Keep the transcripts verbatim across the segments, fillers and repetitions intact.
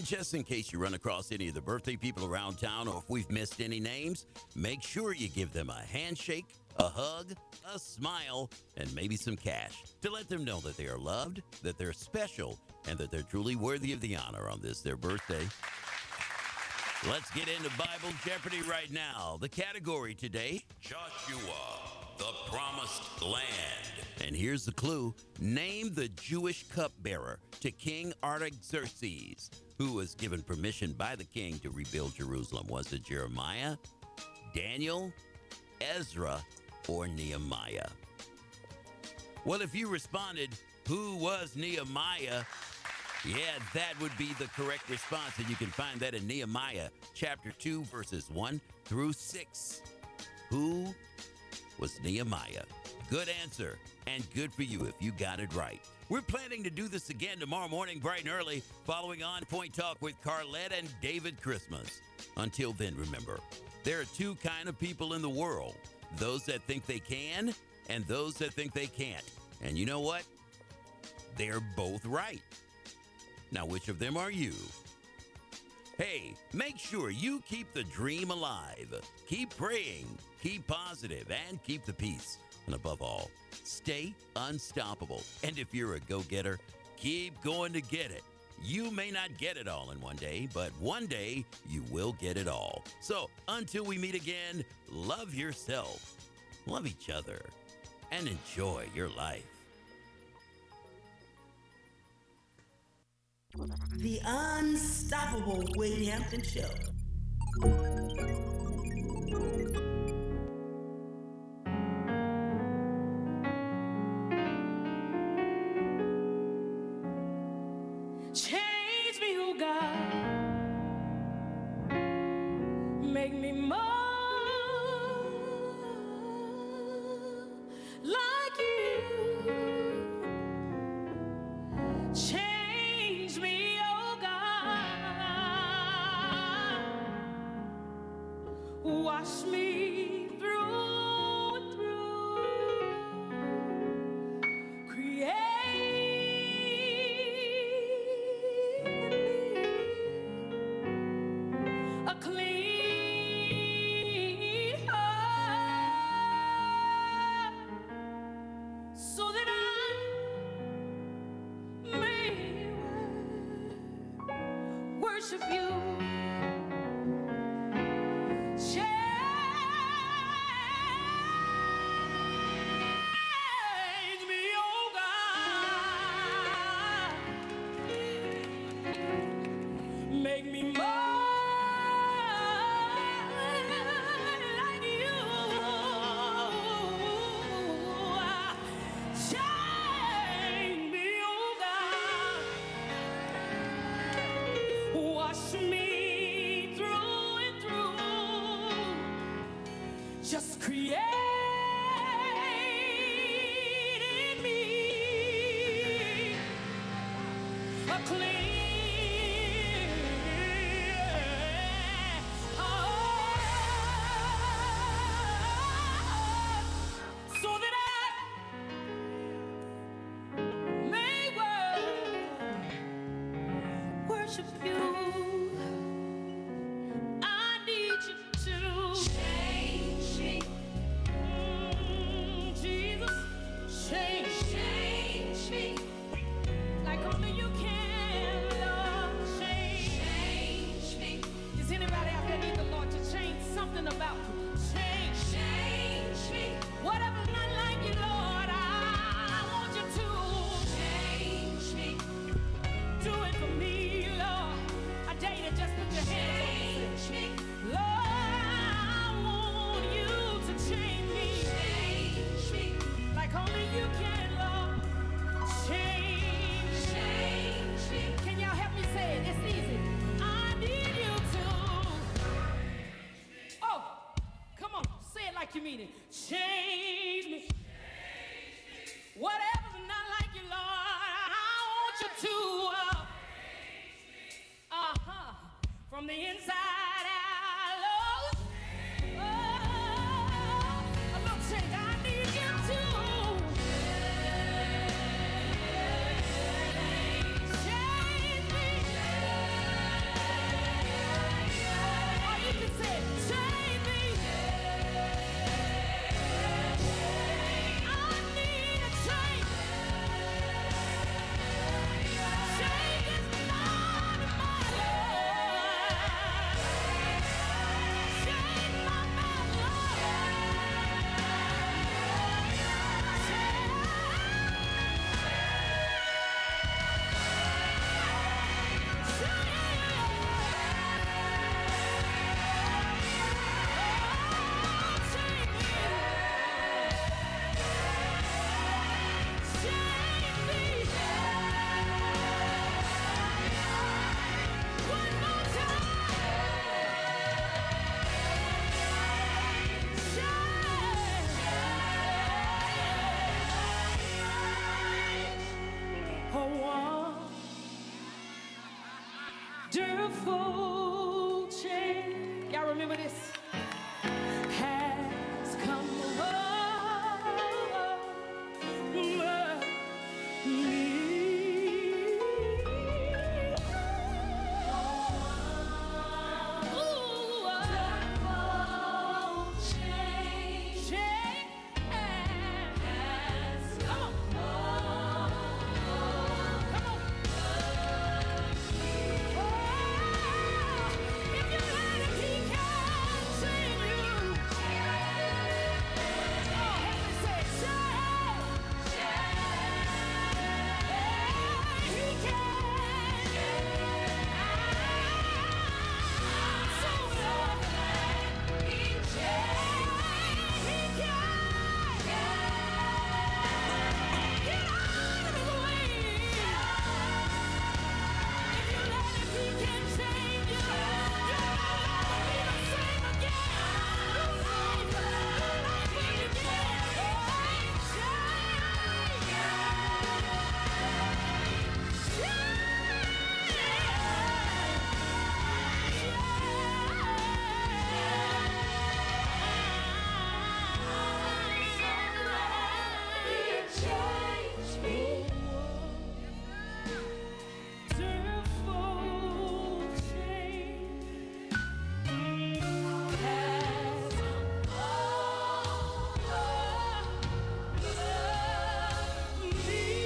And just in case you run across any of the birthday people around town or if we've missed any names, make sure you give them a handshake, a hug, a smile, and maybe some cash to let them know that they are loved, that they're special, and that they're truly worthy of the honor on this, their birthday. Let's get into Bible Jeopardy right now. The category today, Joshua, the Promised Land. And here's the clue. Name the Jewish cupbearer to King Artaxerxes, who was given permission by the king to rebuild Jerusalem. Was it Jeremiah, Daniel, Ezra, or Nehemiah? Well, if you responded, who was Nehemiah? Yeah, that would be the correct response, and you can find that in Nehemiah chapter two, verses one through six. Who was Nehemiah? Good answer, and good for you if you got it right. We're planning to do this again tomorrow morning, bright and early, following On Point Talk with Carlette and David Christmas. Until then, remember, there are two kind of people in the world, those that think they can and those that think they can't. And you know what? They're both right. Now, which of them are you? Hey, make sure you keep the dream alive. Keep praying, keep positive, and keep the peace. And above all, stay unstoppable. And if you're a go-getter, keep going to get it. You may not get it all in one day, but one day you will get it all. So until we meet again, love yourself, love each other, and enjoy your life. The Unstoppable Wade Hampton Show. Change me, oh God. Make me more like you. Change me, oh God. Wash me through and through. Create a clean heart so that I may worship you. Change me, oh God. Make me more like you. Change me, oh God. Wash me through and through. Just create in me a clean heart so that I may wor- worship you. I need you to change me. Mm, Jesus, change, change me. Like only you can, Lord, change. Change me. Is anybody out there need the Lord to change something about you? Change, change me. Whatever's not like you, Lord, I, I want you to change me. Do it for me, Lord. I dare you to just put your hands on me. Lord, I want you to change me. Change me. Like only you can, Lord. Change, change me. Can y'all help me say it? It's easy. I need you to. Oh, come on. Say it like you mean it. Change me. Whatever's not like you, Lord, I want you to. Uh huh. From the inside out, Lord. Oh, a little change. I need you to. Change me. Fearful change. Y'all remember this? Has come over me. Ooh, fearful change has come over. Come on. If you let him, he can save you. Oh, help me say, change. He can. So glad he can. He can. Get out of the way. If you let him, he can change you. You'll never be the same again. New life, new life will begin. Change me. Fearful change has over me.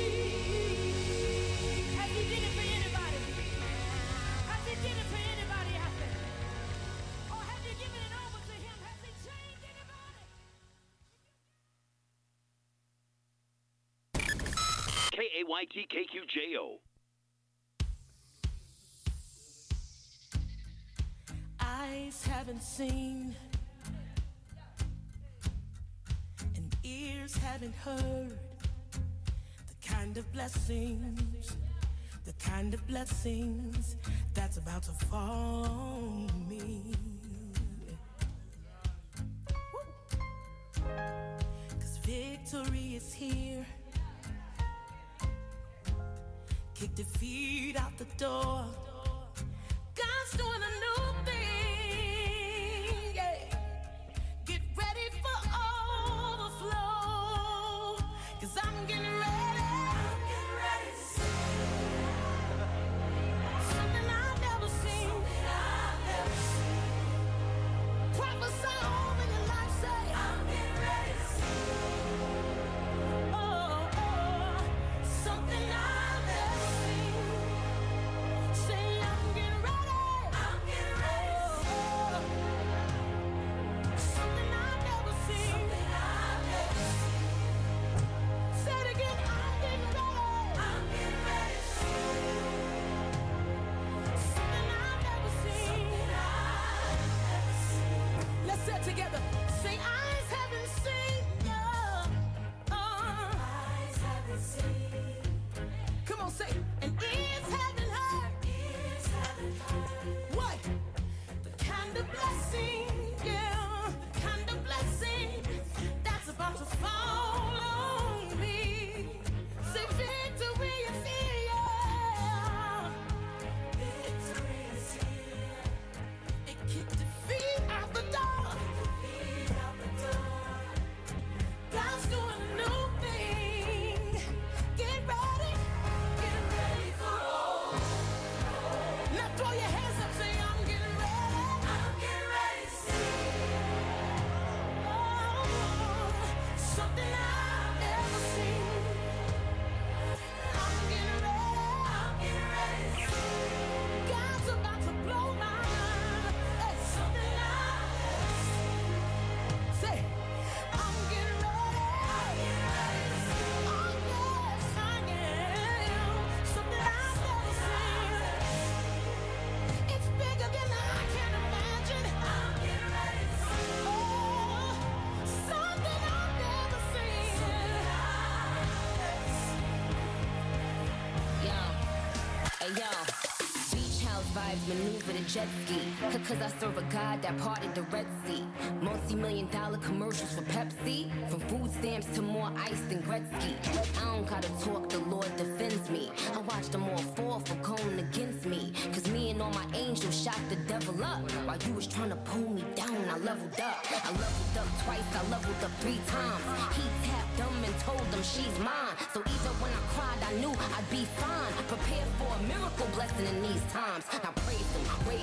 Has he did it for anybody? Has he did it for anybody out there? Or have you given it over to him? Has he changed anybody? K A Y T K Q J O. Eyes haven't seen, and ears haven't heard the kind of blessings, the kind of blessings that's about to fall on me. 'Cause victory is here. Kick defeat out the door. God's doing a new thing, yeah. Get ready for overflow, 'cause I'm getting ready. I'm getting ready to see something I've never seen. Something I've never seen. Prophesy over your life, say I'm getting ready to see. Oh, oh, something I've never seen. Say I'm getting ready. I'm getting ready to see. Something I've never seen. Something I've never seen. Say it again. I'm getting ready. I'm getting ready to see. Something I've never seen. Something I've never seen. Let's say it together. Say eyes haven't seen. Yeah. Uh. Eyes haven't seen. Come on, say, and ears haven't heard. Ears haven't heard. What? The kind of blessing, yeah, the kind of blessing that's about to fall on me. Say victory is here. Victory is here. It kicked defeat out the door. Defeat out the door. God's doing a new thing. Get ready. Get ready for all. Now throw your hands up, say I'm getting ready. I'm getting ready to see. Oh, something I've never seen. I'm getting ready. I'm getting ready to see. God's about to blow my mind. Hey, something I've never seen. Say, I'm getting ready. I'm getting ready to see. Oh yes, I am. Something I've never seen. It's bigger than I can imagine. I'm getting ready to see. Oh, something I've never seen. Yo, hey yo, beach house wives maneuver the jet ski. Cause I serve a God that parted the Red Sea. Multi-million dollar commercials for Pepsi. From food stamps to more ice than Gretzky. I don't gotta talk, the Lord defends me. I watch them all fall for going against me. Cause me and all my angels shot the devil up. While you was trying to pull me down, I leveled up. I leveled up twice, I leveled up three times. He tapped them and told them she's mine. So even when I cried, I knew I'd be fine. Prepared for a miracle blessing in these times. Now praise him, raise